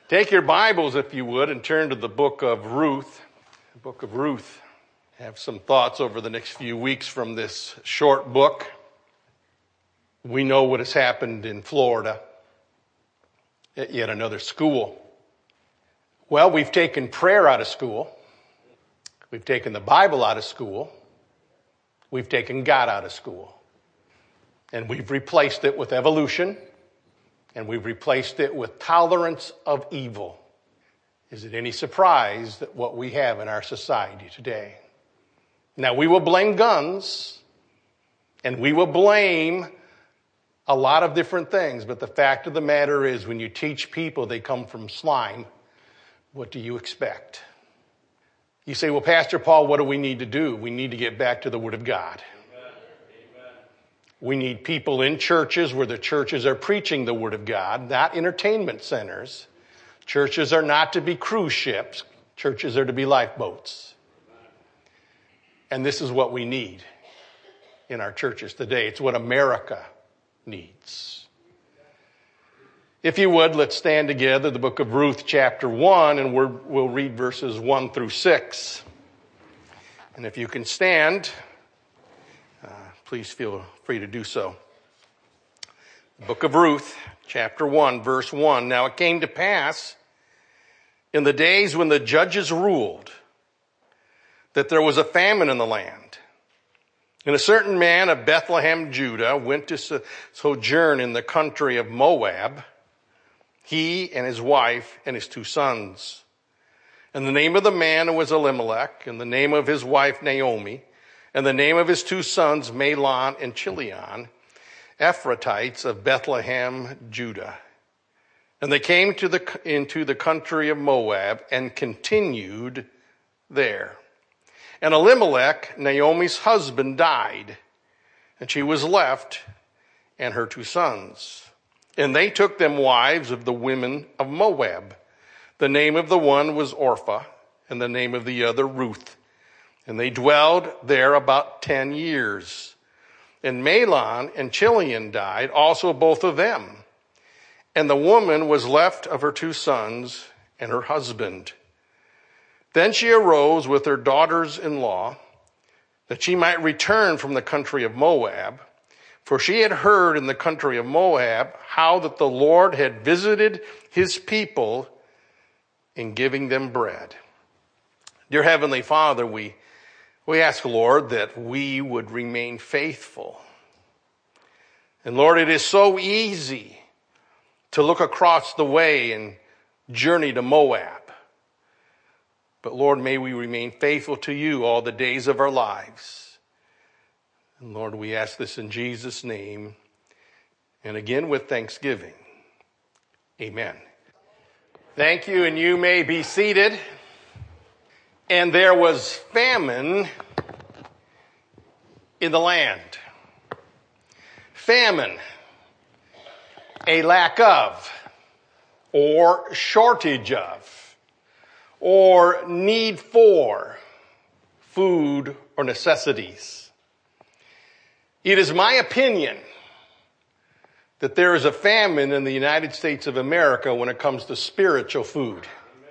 Take your Bibles, if you would, and turn to the book of Ruth. The book of Ruth. I have some thoughts over the next few weeks from this short book. We know what has happened in Florida at yet another school. Well, we've taken prayer out of school. We've taken the Bible out of school. We've taken God out of school. And we've replaced it with evolution. And we've replaced it with tolerance of evil. Is it any surprise that what we have in our society today? Now, we will blame guns, and we will blame a lot of different things, but the fact of the matter is when you teach people they come from slime, what do you expect? You say, well, Pastor Paul, what do we need to do? We need to get back to the Word of God. We need people in churches where the churches are preaching the Word of God, not entertainment centers. Churches are not to be cruise ships. Churches are to be lifeboats. And this is what we need in our churches today. It's what America needs. If you would, let's stand together, the book of Ruth, chapter 1, and we'll read verses 1 through 6. And if you can stand, please feel free to do so. The book of Ruth, chapter 1, verse 1. Now it came to pass in the days when the judges ruled that there was a famine in the land. And a certain man of Bethlehem, Judah, went to sojourn in the country of Moab, he and his wife and his 2 sons. And the name of the man was Elimelech, and the name of his wife Naomi, and the name of his 2 sons, Mahlon and Chilion, Ephrathites of Bethlehem, Judah. And they came into the country of Moab and continued there. And Elimelech, Naomi's husband, died, and she was left and her 2 sons. And they took them wives of the women of Moab. The name of the one was Orpah, and the name of the other Ruth. And they dwelled there about 10 years. And Mahlon and Chilion died, also both of them. And the woman was left of her 2 sons and her husband. Then she arose with her daughters-in-law, that she might return from the country of Moab. For she had heard in the country of Moab how that the Lord had visited his people in giving them bread. Dear Heavenly Father, we ask, Lord, that we would remain faithful. And Lord, it is so easy to look across the way and journey to Moab. But Lord, may we remain faithful to you all the days of our lives. And Lord, we ask this in Jesus' name, and again with thanksgiving. Amen. Thank you, and you may be seated. And there was famine in the land. Famine, a lack of, or shortage of, or need for food or necessities. It is my opinion that there is a famine in the United States of America when it comes to spiritual food.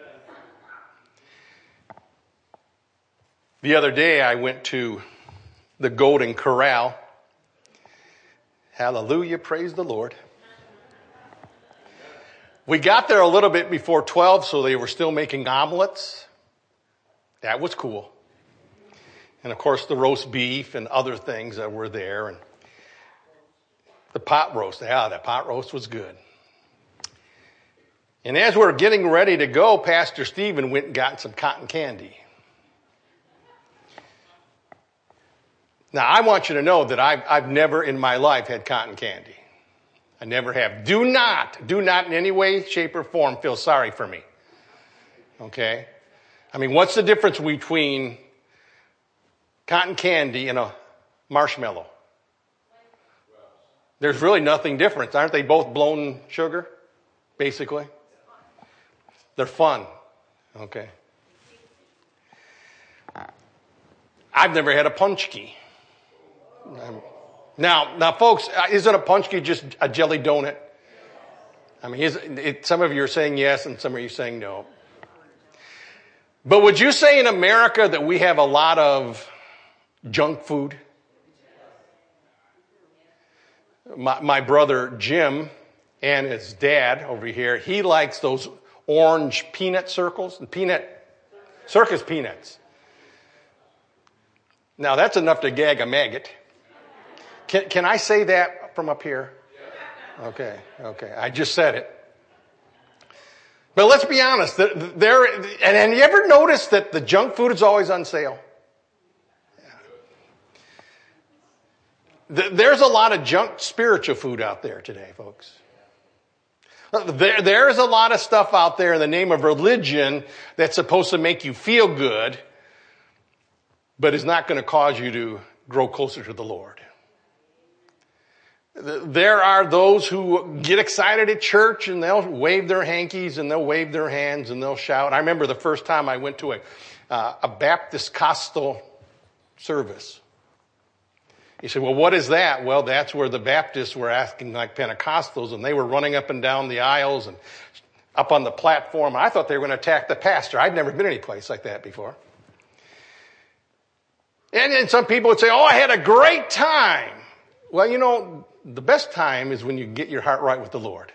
The other day I went to the Golden Corral. Hallelujah, praise the Lord. We got there a little bit before 12, so they were still making omelets. That was cool. And of course the roast beef and other things that were there. And the pot roast, that pot roast was good. And as we're getting ready to go, Pastor Stephen went and got some cotton candy. Now, I want you to know that I've never in my life had cotton candy. I never have. Do not in any way, shape, or form feel sorry for me. Okay? I mean, what's the difference between cotton candy and a marshmallow? There's really nothing different. Aren't they both blown sugar, basically? They're fun. Okay. I've never had a punchki. Now, folks, isn't a punchki just a jelly donut? I mean, some of you are saying yes and some of you are saying no. But would you say in America that we have a lot of junk food? My brother Jim and his dad over here, he likes those orange peanut circles, circus peanuts. Now that's enough to gag a maggot. Can I say that from up here? Okay. I just said it. But let's be honest. And you ever notice that the junk food is always on sale? Yeah. There's a lot of junk spiritual food out there today, folks. There's a lot of stuff out there in the name of religion that's supposed to make you feel good, but is not going to cause you to grow closer to the Lord. There are those who get excited at church and they'll wave their hankies and they'll wave their hands and they'll shout. I remember the first time I went to a Baptist Costal service. He said, well, what is that? Well, that's where the Baptists were acting like Pentecostals, and they were running up and down the aisles and up on the platform. I thought they were going to attack the pastor. I'd never been any place like that before. And then some people would say, oh, I had a great time. Well, you know, the best time is when you get your heart right with the Lord.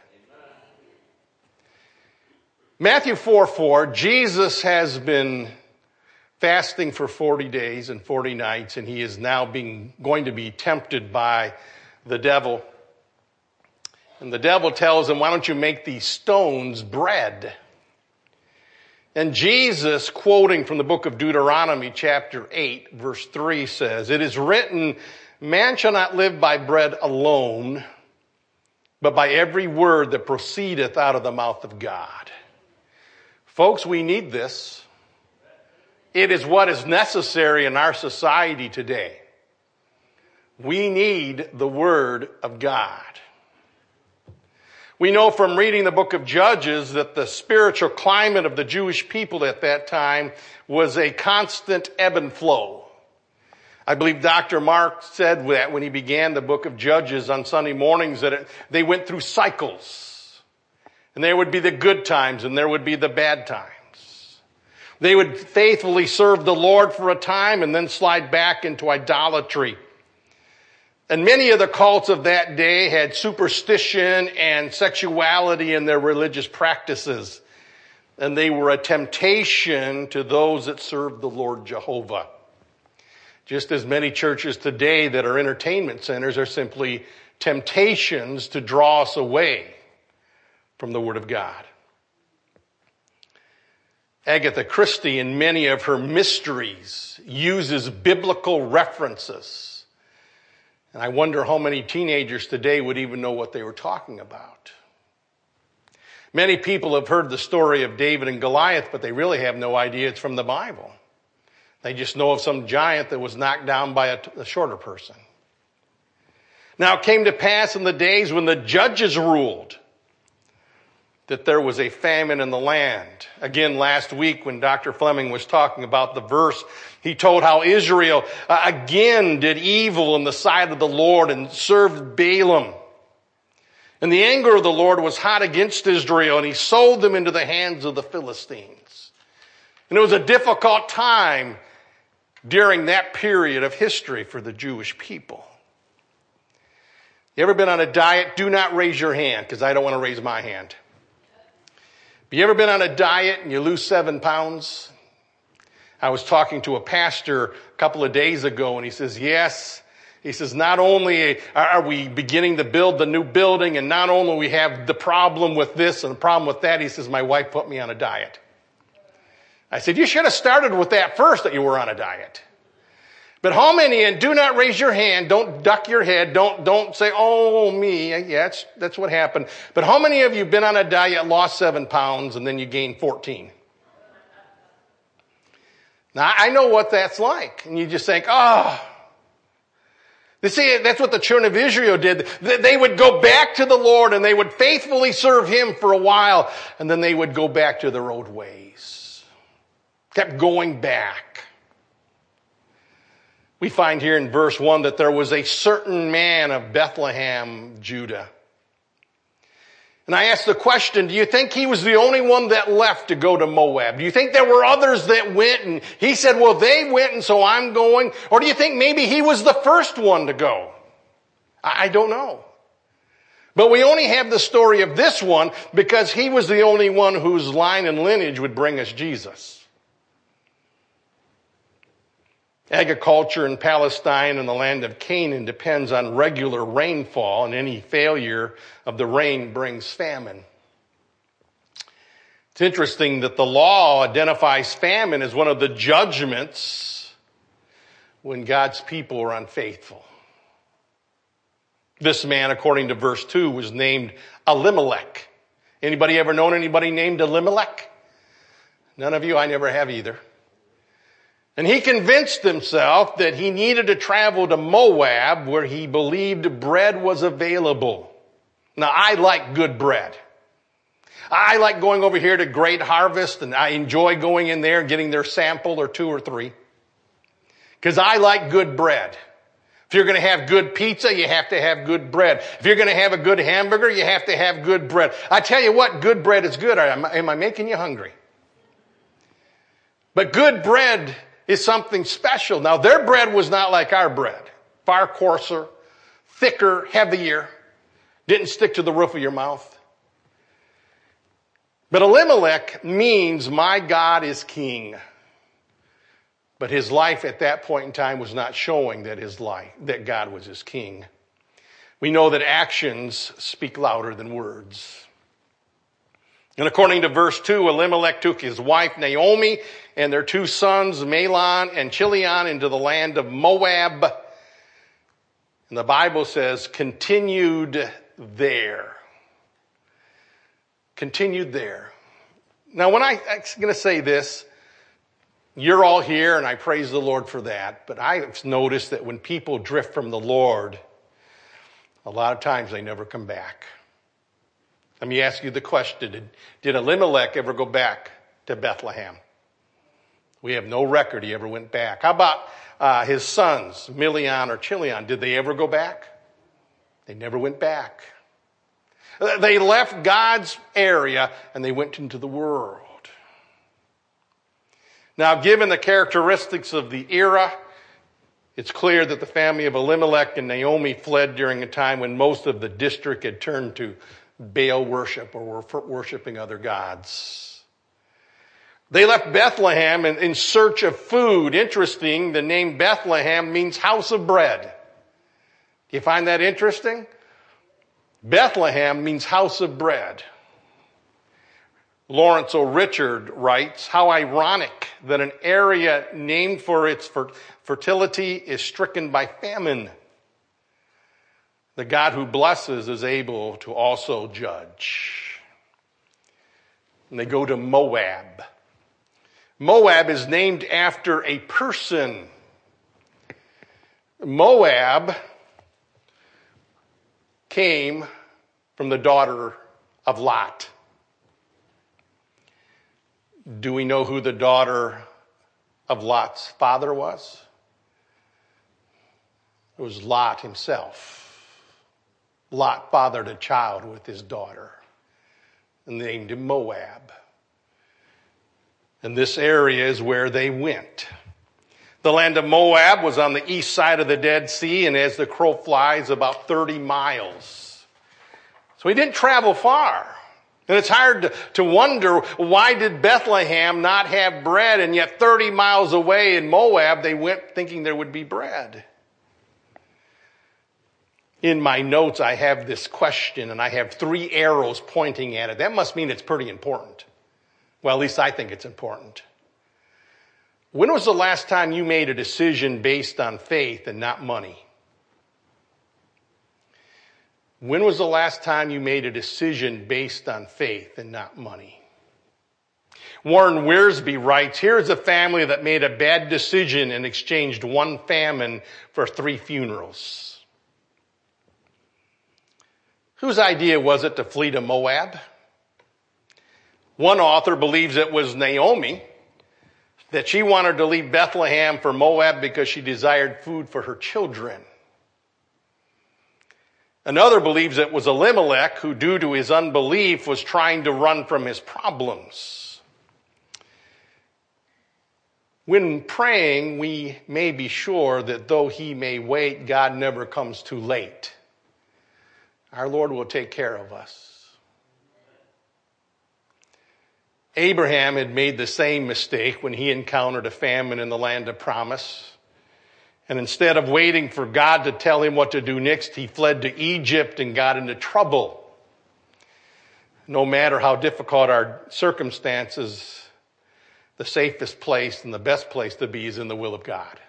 Matthew 4:4, Jesus has been fasting for 40 days and 40 nights, and he is now going to be tempted by the devil. And the devil tells him, why don't you make these stones bread? And Jesus, quoting from the book of Deuteronomy chapter 8, verse 3 says, it is written, man shall not live by bread alone, but by every word that proceedeth out of the mouth of God. Folks, we need this. It is what is necessary in our society today. We need the Word of God. We know from reading the book of Judges that the spiritual climate of the Jewish people at that time was a constant ebb and flow. I believe Dr. Mark said that when he began the book of Judges on Sunday mornings, that they went through cycles. And there would be the good times and there would be the bad times. They would faithfully serve the Lord for a time and then slide back into idolatry. And many of the cults of that day had superstition and sexuality in their religious practices. And they were a temptation to those that served the Lord Jehovah. Just as many churches today that are entertainment centers are simply temptations to draw us away from the Word of God. Agatha Christie, in many of her mysteries, uses biblical references. And I wonder how many teenagers today would even know what they were talking about. Many people have heard the story of David and Goliath, but they really have no idea it's from the Bible. They just know of some giant that was knocked down by a shorter person. Now it came to pass in the days when the judges ruled that there was a famine in the land. Again, last week when Dr. Fleming was talking about the verse, he told how Israel again did evil in the sight of the Lord and served Balaam. And the anger of the Lord was hot against Israel, and he sold them into the hands of the Philistines. And it was a difficult time during that period of history for the Jewish people. You ever been on a diet? Do not raise your hand, because I don't want to raise my hand. Have you ever been on a diet and you lose 7 pounds? I was talking to a pastor a couple of days ago, and he says, yes. He says, not only are we beginning to build the new building, and not only we have the problem with this and the problem with that, he says, my wife put me on a diet. I said, you should have started with that first, that you were on a diet. But how many, and do not raise your hand, don't duck your head, don't say, oh, me, yeah, that's what happened. But how many of you have been on a diet, lost 7 pounds, and then you gained 14? Now, I know what that's like. And you just think, oh. You see, that's what the children of Israel did. They would go back to the Lord, and they would faithfully serve Him for a while, and then they would go back to their old ways. Kept going back. We find here in verse 1 that there was a certain man of Bethlehem, Judah. And I asked the question, do you think he was the only one that left to go to Moab? Do you think there were others that went and he said, well, they went and so I'm going? Or do you think maybe he was the first one to go? I don't know. But we only have the story of this one because he was the only one whose line and lineage would bring us Jesus. Agriculture in Palestine and the land of Canaan depends on regular rainfall, and any failure of the rain brings famine. It's interesting that the law identifies famine as one of the judgments when God's people are unfaithful. This man, according to verse 2, was named Elimelech. Anybody ever known anybody named Elimelech? None of you? I never have either. And he convinced himself that he needed to travel to Moab where he believed bread was available. Now, I like good bread. I like going over here to Great Harvest, and I enjoy going in there and getting their sample or 2 or 3. Because I like good bread. If you're going to have good pizza, you have to have good bread. If you're going to have a good hamburger, you have to have good bread. I tell you what, good bread is good. Am I making you hungry? But good bread is something special. Now, their bread was not like our bread. Far coarser, thicker, heavier. Didn't stick to the roof of your mouth. But Elimelech means my God is king. But his life at that point in time was not showing that God was his king. We know that actions speak louder than words. And according to verse 2, Elimelech took his wife Naomi and their 2 sons, Mahlon and Chilion, into the land of Moab. And the Bible says, continued there. Continued there. Now, when I'm going to say this, you're all here, and I praise the Lord for that. But I've noticed that when people drift from the Lord, a lot of times they never come back. Let me ask you the question. Did Elimelech ever go back to Bethlehem? We have no record he ever went back. How about his sons, Mahlon or Chilion? Did they ever go back? They never went back. They left God's area and they went into the world. Now, given the characteristics of the era, it's clear that the family of Elimelech and Naomi fled during a time when most of the district had turned to Baal worship or were worshiping other gods. They left Bethlehem in search of food. Interesting, the name Bethlehem means house of bread. Do you find that interesting? Bethlehem means house of bread. Lawrence O. Richard writes, how ironic that an area named for its fertility is stricken by famine. The God who blesses is able to also judge. And they go to Moab. Moab is named after a person. Moab came from the daughter of Lot. Do we know who the daughter of Lot's father was? It was Lot himself. Lot fathered a child with his daughter and named him Moab. And this area is where they went. The land of Moab was on the east side of the Dead Sea, and as the crow flies, about 30 miles. So he didn't travel far. And it's hard to wonder, why did Bethlehem not have bread, and yet 30 miles away in Moab they went thinking there would be bread? In my notes I have this question, and I have 3 arrows pointing at it. That must mean it's pretty important. Well, at least I think it's important. When was the last time you made a decision based on faith and not money? When was the last time you made a decision based on faith and not money? Warren Wiersbe writes, here's a family that made a bad decision and exchanged 1 famine for 3 funerals. Whose idea was it to flee to Moab? One author believes it was Naomi, that she wanted to leave Bethlehem for Moab because she desired food for her children. Another believes it was Elimelech who, due to his unbelief, was trying to run from his problems. When praying, we may be sure that though he may wait, God never comes too late. Our Lord will take care of us. Abraham had made the same mistake when he encountered a famine in the land of promise. And instead of waiting for God to tell him what to do next, he fled to Egypt and got into trouble. No matter how difficult our circumstances, the safest place and the best place to be is in the will of God.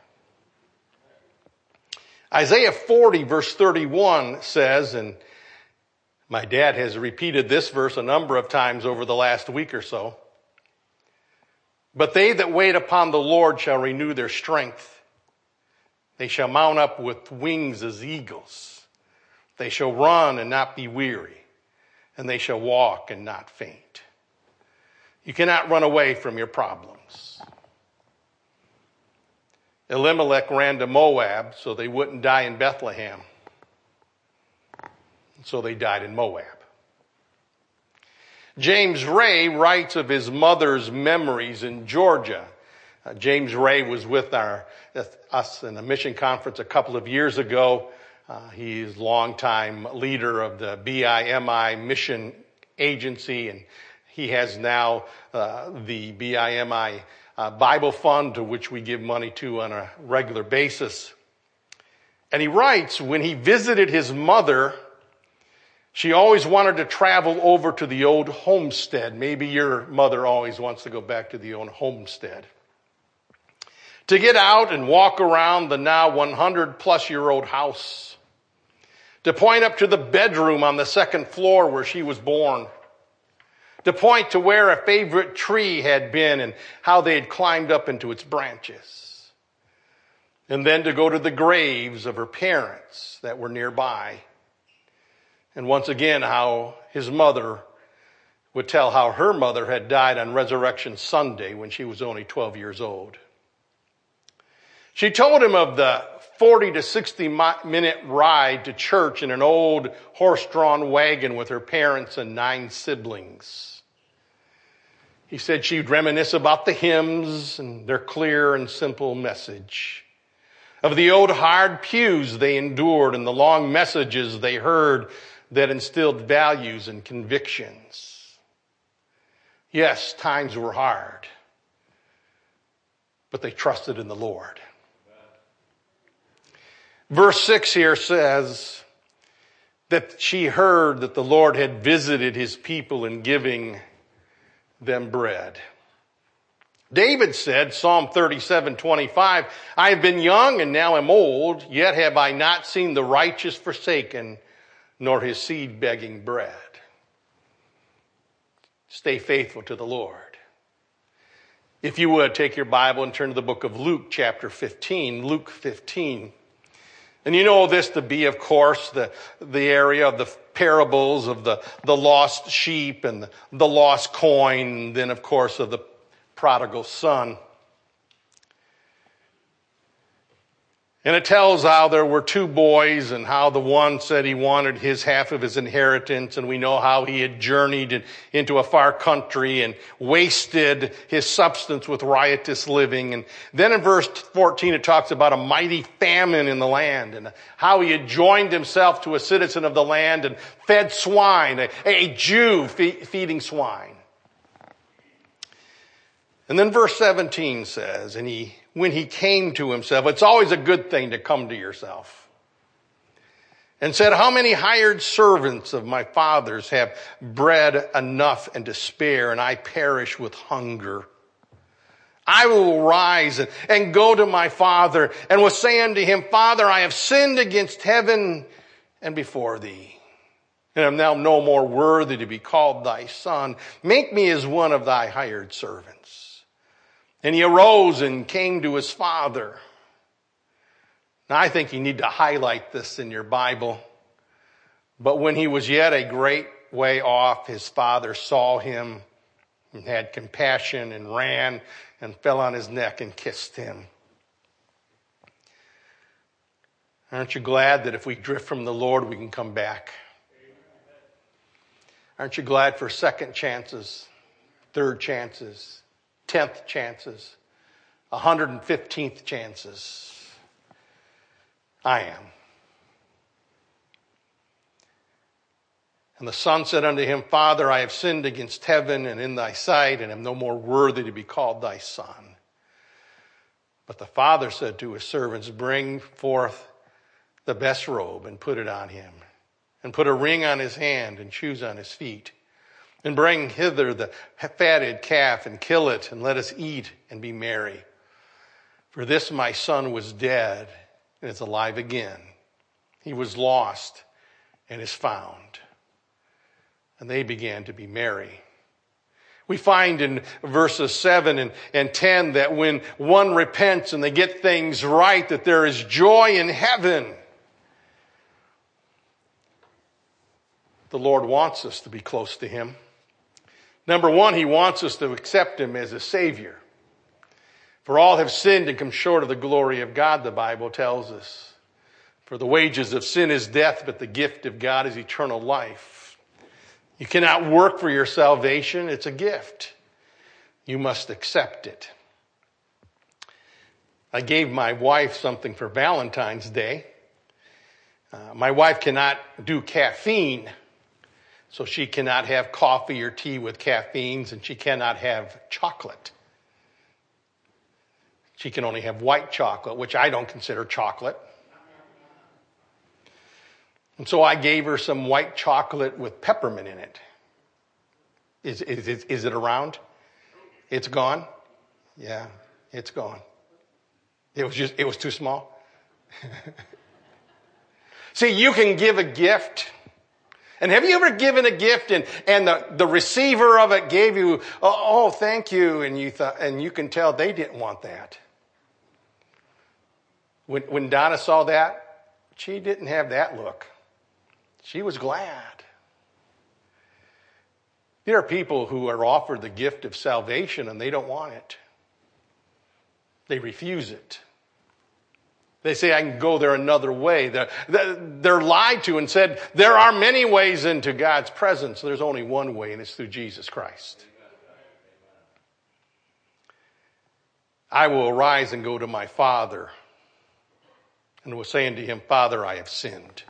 Isaiah 40 verse 31 says, and my dad has repeated this verse a number of times over the last week or so, but they that wait upon the Lord shall renew their strength. They shall mount up with wings as eagles. They shall run and not be weary, and they shall walk and not faint. You cannot run away from your problems. Elimelech ran to Moab so they wouldn't die in Bethlehem. So they died in Moab. James Ray writes of his mother's memories in Georgia. James Ray was with us in a mission conference a couple of years ago. He's a longtime leader of the BIMI mission agency, and he has now the BIMI Bible Fund, to which we give money to on a regular basis. And he writes, when he visited his mother, she always wanted to travel over to the old homestead. Maybe your mother always wants to go back to the old homestead. To get out and walk around the now 100-plus-year-old house. To point up to the bedroom on the second floor where she was born. To point to where a favorite tree had been and how they had climbed up into its branches. And then to go to the graves of her parents that were nearby. And once again, how his mother would tell how her mother had died on Resurrection Sunday when she was only 12 years old. She told him of the 40 to 60-minute ride to church in an old horse-drawn wagon with her parents and 9 siblings. He said she'd reminisce about the hymns and their clear and simple message, of the old hard pews they endured and the long messages they heard that instilled values and convictions. Yes, times were hard, but they trusted in the Lord. Verse 6 here says that she heard that the Lord had visited his people in giving them bread. David said, Psalm 37:25, I have been young and now am old, yet have I not seen the righteous forsaken, nor his seed begging bread. Stay faithful to the Lord. If you would, take your Bible and turn to the book of Luke, chapter 15. Luke 15. And you know this to be, of course, the area of the parables of the lost sheep and the lost coin, and then, of course, of the prodigal son. And it tells how there were 2 boys and how the one said he wanted his half of his inheritance, and we know how he had journeyed into a far country and wasted his substance with riotous living. And then in verse 14 it talks about a mighty famine in the land and how he had joined himself to a citizen of the land and fed swine, a Jew feeding swine. And then verse 17 says, when he came to himself, it's always a good thing to come to yourself, and said, how many hired servants of my father's have bread enough and to spare, and I perish with hunger? I will rise and go to my father, and will say unto him, Father, I have sinned against heaven and before thee, and am now no more worthy to be called thy son. Make me as one of thy hired servants. And he arose and came to his father. Now, I think you need to highlight this in your Bible. But when he was yet a great way off, his father saw him and had compassion and ran and fell on his neck and kissed him. Aren't you glad that if we drift from the Lord, we can come back? Aren't you glad for second chances, third chances, 10th chances, 115th chances? I am. And the son said unto him, Father, I have sinned against heaven and in thy sight, and am no more worthy to be called thy son. But the father said to his servants, Bring forth the best robe and put it on him, and put a ring on his hand and shoes on his feet. And bring hither the fatted calf and kill it, and let us eat and be merry. For this my son was dead and is alive again. He was lost and is found. And they began to be merry. We find in verses 7 and 10 that when one repents and they get things right, that there is joy in heaven. The Lord wants us to be close to him. Number one, he wants us to accept him as a Savior. For all have sinned and come short of the glory of God, the Bible tells us. For the wages of sin is death, but the gift of God is eternal life. You cannot work for your salvation. It's a gift. You must accept it. I gave my wife something for Valentine's Day. My wife cannot do caffeine, so she cannot have coffee or tea with caffeines, and she cannot have chocolate. She can only have white chocolate, which I don't consider chocolate. And so I gave her some white chocolate with peppermint in it. Is it around? It's gone? Yeah, it's gone. It was too small. See, you can give a gift. And have you ever given a gift and the receiver of it gave you, oh, thank you, and you can tell they didn't want that. When Donna saw that, she didn't have that look. She was glad. There are people who are offered the gift of salvation and they don't want it. They refuse it. They say, I can go there another way. They're lied to and said, there are many ways into God's presence. There's only one way, and it's through Jesus Christ. I will arise and go to my Father, and will say unto him, Father, I have sinned.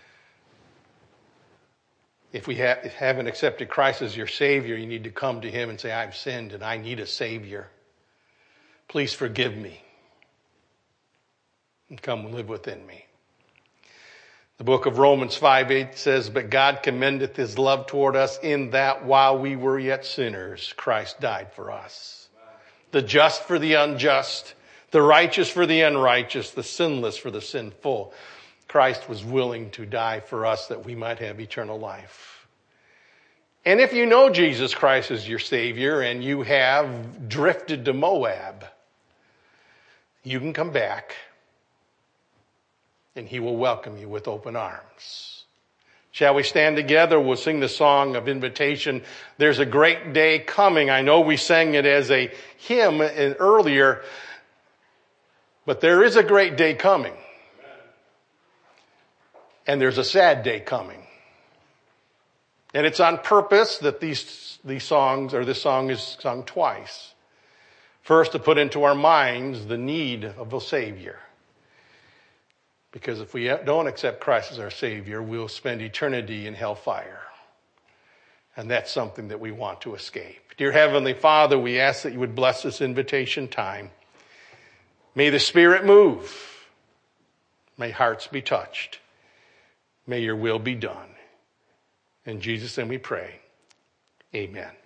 If we haven't accepted Christ as your Savior, you need to come to him and say, I've sinned and I need a Savior. Please forgive me. And come live within me. The book of Romans 5:8 says, But God commendeth his love toward us in that while we were yet sinners, Christ died for us. The just for the unjust, the righteous for the unrighteous, the sinless for the sinful. Christ was willing to die for us that we might have eternal life. And if you know Jesus Christ as your Savior and you have drifted to Moab, you can come back and he will welcome you with open arms. Shall we stand together? We'll sing the song of invitation. There's a great day coming. I know we sang it as a hymn earlier, but there is a great day coming. And there's a sad day coming. And it's on purpose that these songs, or this song is sung twice. First, to put into our minds the need of a Savior. Because if we don't accept Christ as our Savior, we'll spend eternity in hellfire. And that's something that we want to escape. Dear Heavenly Father, we ask that you would bless this invitation time. May the Spirit move. May hearts be touched. May your will be done. In Jesus' name we pray. Amen.